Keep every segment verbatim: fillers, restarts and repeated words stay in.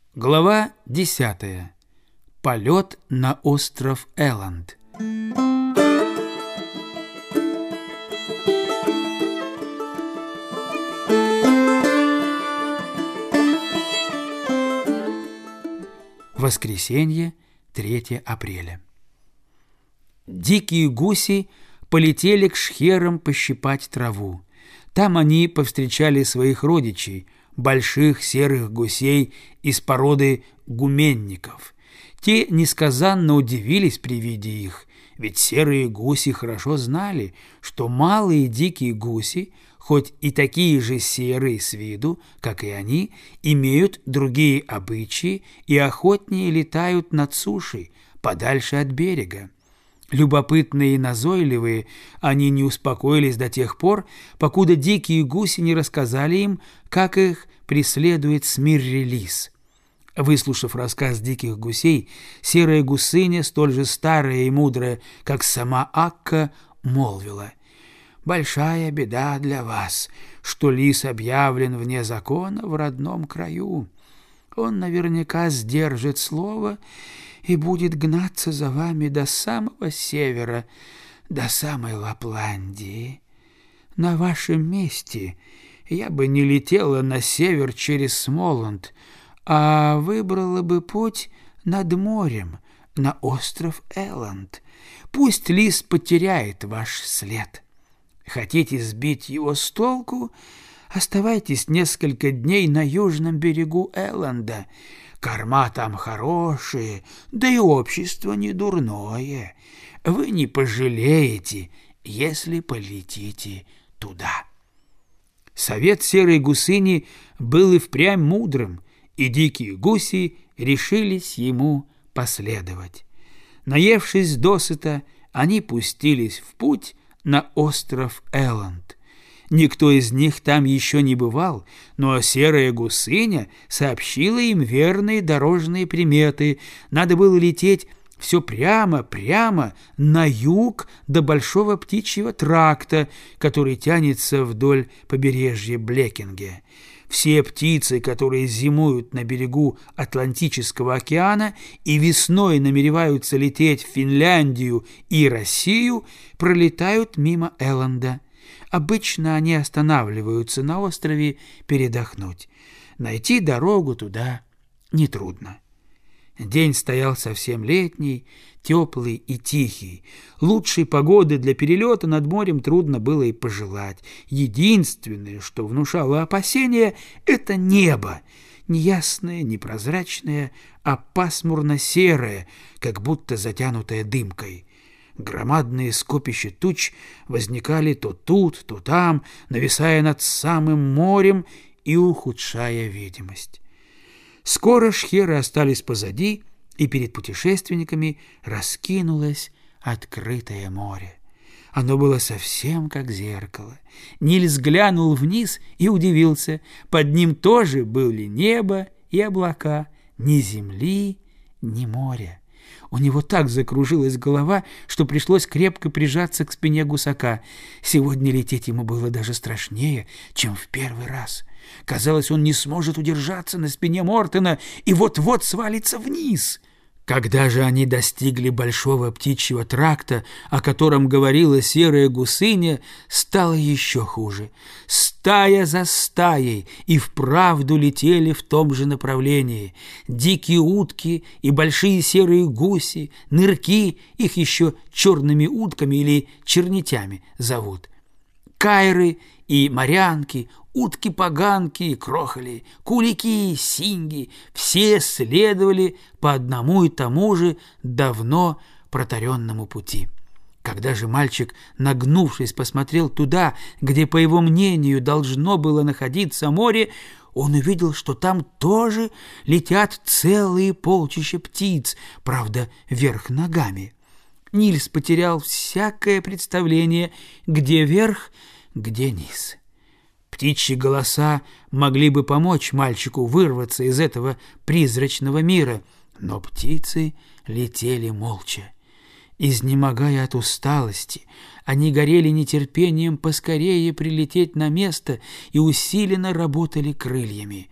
Глава десятая. Полет на остров Эланд. Воскресенье, третьего апреля. Дикие гуси полетели к шхерам пощипать траву. Там они повстречали своих родичей, больших серых гусей из породы гуменников. Те несказанно удивились при виде их, ведь серые гуси хорошо знали, что малые дикие гуси, хоть и такие же серые с виду, как и они, имеют другие обычаи и охотнее летают над сушей, подальше от берега. Любопытные и назойливые, они не успокоились до тех пор, покуда дикие гуси не рассказали им, как их преследует Смирри-лис. Выслушав рассказ диких гусей, серая гусыня, столь же старая и мудрая, как сама Акка, молвила: «Большая беда для вас, что лис объявлен вне закона в родном краю. Он наверняка сдержит слово и будет гнаться за вами до самого севера, до самой Лапландии. На вашем месте я бы не летела на север через Смоланд, а выбрала бы путь над морем на остров Эланд. Пусть лис потеряет ваш след. Хотите сбить его с толку? Оставайтесь несколько дней на южном берегу Эланда. Корма там хорошие, да и общество не дурное. Вы не пожалеете, если полетите туда». Совет серой гусыни был и впрямь мудрым, и дикие гуси решились ему последовать. Наевшись досыта, они пустились в путь на остров Эланд. Никто из них там еще не бывал, но серая гусыня сообщила им верные дорожные приметы. Надо было лететь все прямо, прямо на юг до Большого птичьего тракта, который тянется вдоль побережья Блекинге. Все птицы, которые зимуют на берегу Атлантического океана и весной намереваются лететь в Финляндию и Россию, пролетают мимо Эланда. Обычно они останавливаются на острове передохнуть. Найти дорогу туда нетрудно. День стоял совсем летний, теплый и тихий. Лучшей погоды для перелета над морем трудно было и пожелать. Единственное, что внушало опасения, — это небо. Неясное, непрозрачное, а пасмурно-серое, как будто затянутое дымкой. Громадные скопища туч возникали то тут, то там, нависая над самым морем и ухудшая видимость. Скоро шхеры остались позади, и перед путешественниками раскинулось открытое море. Оно было совсем как зеркало. Нильс глянул вниз и удивился. Под ним тоже были небо и облака, ни земли, ни моря. У него так закружилась голова, что пришлось крепко прижаться к спине гусака. Сегодня лететь ему было даже страшнее, чем в первый раз. Казалось, он не сможет удержаться на спине Мортона и вот-вот свалится вниз. Когда же они достигли Большого птичьего тракта, о котором говорила серая гусыня, стало еще хуже. Стая за стаей и вправду летели в том же направлении. Дикие утки и большие серые гуси, нырки, их еще черными утками или чернетями зовут, кайры и морянки, утки-поганки и крохоли, кулики и синги — все следовали по одному и тому же давно протаренному пути. Когда же мальчик, нагнувшись, посмотрел туда, где, по его мнению, должно было находиться море, он увидел, что там тоже летят целые полчища птиц, правда, вверх ногами. Нильс потерял всякое представление, где верх, где низ. Птичьи голоса могли бы помочь мальчику вырваться из этого призрачного мира, но птицы летели молча. Изнемогая от усталости, они горели нетерпением поскорее прилететь на место и усиленно работали крыльями.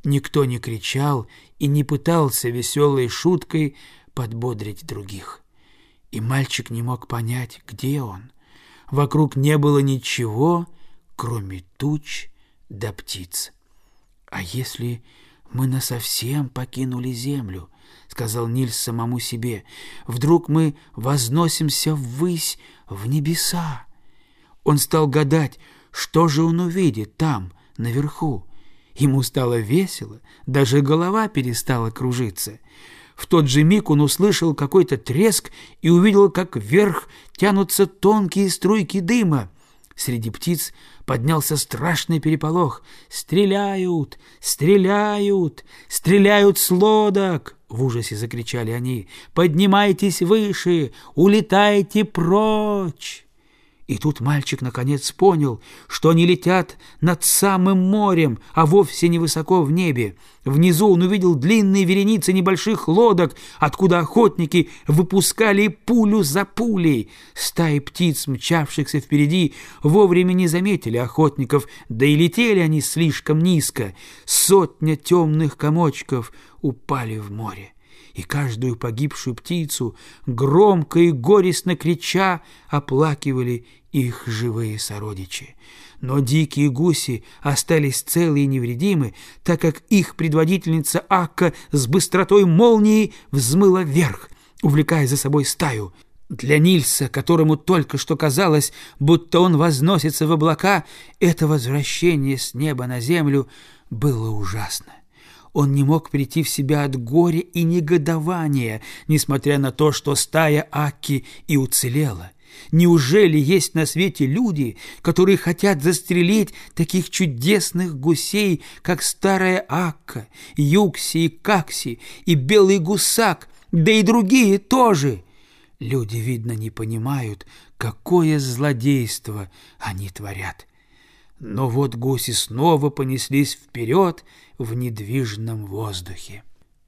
Никто не кричал и не пытался веселой шуткой подбодрить других. И мальчик не мог понять, где он. Вокруг не было ничего, кроме туч да птиц. «А если мы насовсем покинули землю?» — сказал Нильс самому себе. «Вдруг мы возносимся ввысь, в небеса?» Он стал гадать, что же он увидит там, наверху. Ему стало весело, даже голова перестала кружиться. В тот же миг он услышал какой-то треск и увидел, как вверх тянутся тонкие струйки дыма. Среди птиц поднялся страшный переполох. «Стреляют! Стреляют! Стреляют с лодок!» — в ужасе закричали они. «Поднимайтесь выше! Улетайте прочь!» И тут мальчик наконец понял, что они летят над самым морем, а вовсе не высоко в небе. Внизу он увидел длинные вереницы небольших лодок, откуда охотники выпускали пулю за пулей. Стаи птиц, мчавшихся впереди, вовремя не заметили охотников, да и летели они слишком низко. Сотня темных комочков упали в море. И каждую погибшую птицу, громко и горестно крича, оплакивали их живые сородичи. Но дикие гуси остались целы и невредимы, так как их предводительница Акка с быстротой молнии взмыла вверх, увлекая за собой стаю. Для Нильса, которому только что казалось, будто он возносится в облака, это возвращение с неба на землю было ужасно. Он не мог прийти в себя от горя и негодования, несмотря на то, что стая Акки и уцелела. Неужели есть на свете люди, которые хотят застрелить таких чудесных гусей, как старая Акка, Юкси и Какси, и белый гусак, да и другие тоже? Люди, видно, не понимают, какое злодейство они творят. Но вот гуси снова понеслись вперед в недвижном воздухе.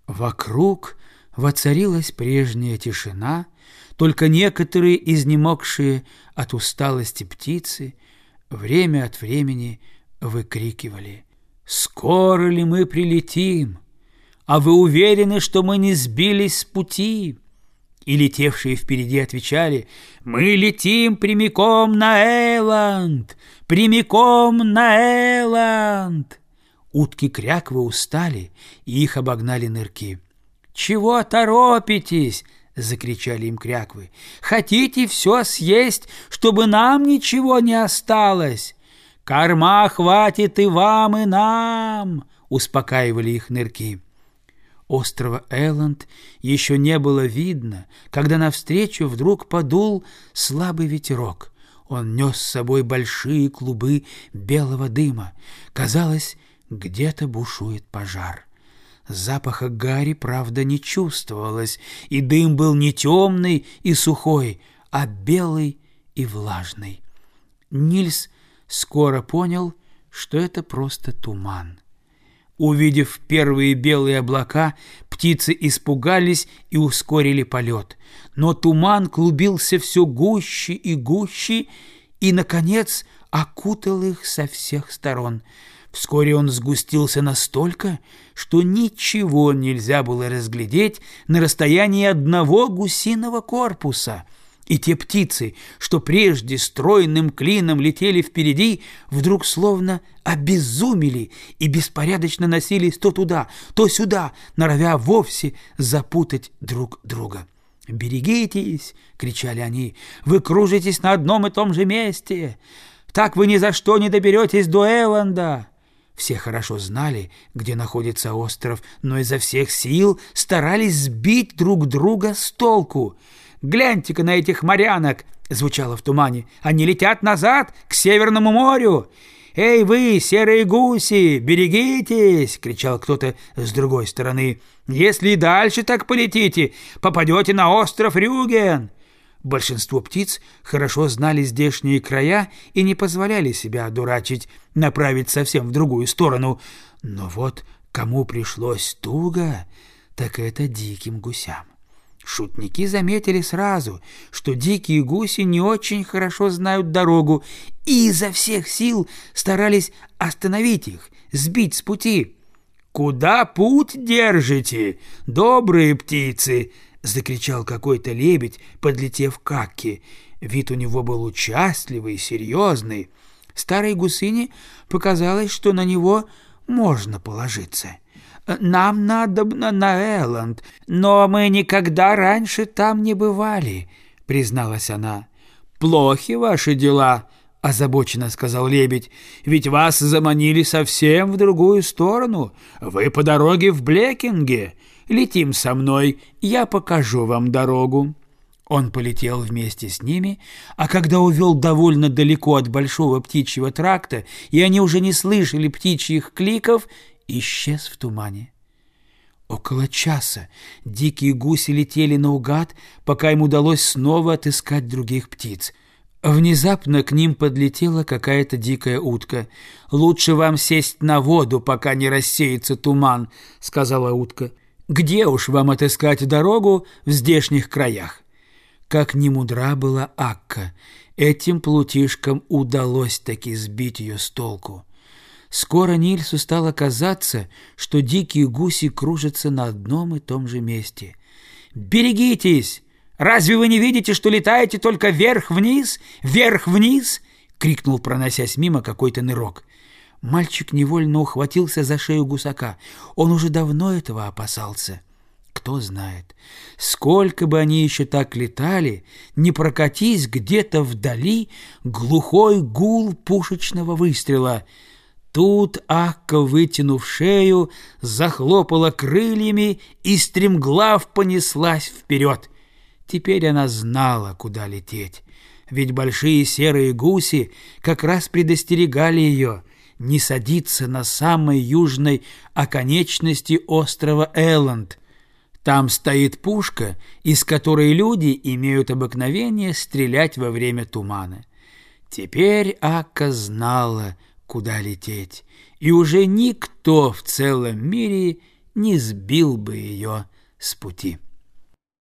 Вокруг воцарилась прежняя тишина, только некоторые изнемогшие от усталости птицы время от времени выкрикивали: «Скоро ли мы прилетим? А вы уверены, что мы не сбились с пути?» И летевшие впереди отвечали: «Мы летим прямиком на Эланд! Прямиком на Эланд!» Утки-кряквы устали, и их обогнали нырки. «Чего торопитесь?» — закричали им кряквы. «Хотите все съесть, чтобы нам ничего не осталось? Корма хватит и вам, и нам!» — успокаивали их нырки. Острова Эланд еще не было видно, когда навстречу вдруг подул слабый ветерок. Он нес с собой большие клубы белого дыма. Казалось, где-то бушует пожар. Запаха гари, правда, не чувствовалось, и дым был не темный и сухой, а белый и влажный. Нильс скоро понял, что это просто туман. Увидев первые белые облака, птицы испугались и ускорили полет. Но туман клубился все гуще и гуще и, наконец, окутал их со всех сторон. Вскоре он сгустился настолько, что ничего нельзя было разглядеть на расстоянии одного гусиного корпуса. И те птицы, что прежде стройным клином летели впереди, вдруг словно обезумели и беспорядочно носились то туда, то сюда, норовя вовсе запутать друг друга. «Берегитесь!» — кричали они. «Вы кружитесь на одном и том же месте! Так вы ни за что не доберетесь до Эланда!» Все хорошо знали, где находится остров, но изо всех сил старались сбить друг друга с толку. «Гляньте-ка на этих морянок!» — звучало в тумане. «Они летят назад, к Северному морю!» «Эй вы, серые гуси, берегитесь!» — кричал кто-то с другой стороны. «Если и дальше так полетите, попадете на остров Рюген!» Большинство птиц хорошо знали здешние края и не позволяли себя одурачить, направить совсем в другую сторону. Но вот кому пришлось туго, так это диким гусям. Шутники заметили сразу, что дикие гуси не очень хорошо знают дорогу, и изо всех сил старались остановить их, сбить с пути. «Куда путь держите, добрые птицы?» — закричал какой-то лебедь, подлетев к Акке. Вид у него был участливый и серьезный. Старой гусыне показалось, что на него можно положиться. «Нам надобно на Элланд, но мы никогда раньше там не бывали», — призналась она. «Плохи ваши дела», — озабоченно сказал лебедь, «ведь вас заманили совсем в другую сторону. Вы по дороге в Блекинге. Летим со мной, я покажу вам дорогу». Он полетел вместе с ними, а когда увел довольно далеко от большого птичьего тракта, и они уже не слышали птичьих кликов, исчез в тумане. Около часа дикие гуси летели наугад, пока им удалось снова отыскать других птиц. Внезапно к ним подлетела какая-то дикая утка. «Лучше вам сесть на воду, пока не рассеется туман», — сказала утка. «Где уж вам отыскать дорогу в здешних краях?» Как ни мудра была Акка, этим плутишкам удалось таки сбить ее с толку. Скоро Нильсу стало казаться, что дикие гуси кружатся на одном и том же месте. «Берегитесь! Разве вы не видите, что летаете только вверх-вниз, вверх-вниз?» — крикнул, проносясь мимо, какой-то нырок. Мальчик невольно ухватился за шею гусака. Он уже давно этого опасался. Кто знает, сколько бы они еще так летали, не прокатись где-то вдали глухой гул пушечного выстрела. Тут Акка, вытянув шею, захлопала крыльями и стремглав понеслась вперед. Теперь она знала, куда лететь, ведь большие серые гуси как раз предостерегали ее не садиться на самой южной оконечности острова Элланд. Там стоит пушка, из которой люди имеют обыкновение стрелять во время тумана. Теперь Акка знала, куда лететь, и уже никто в целом мире не сбил бы ее с пути.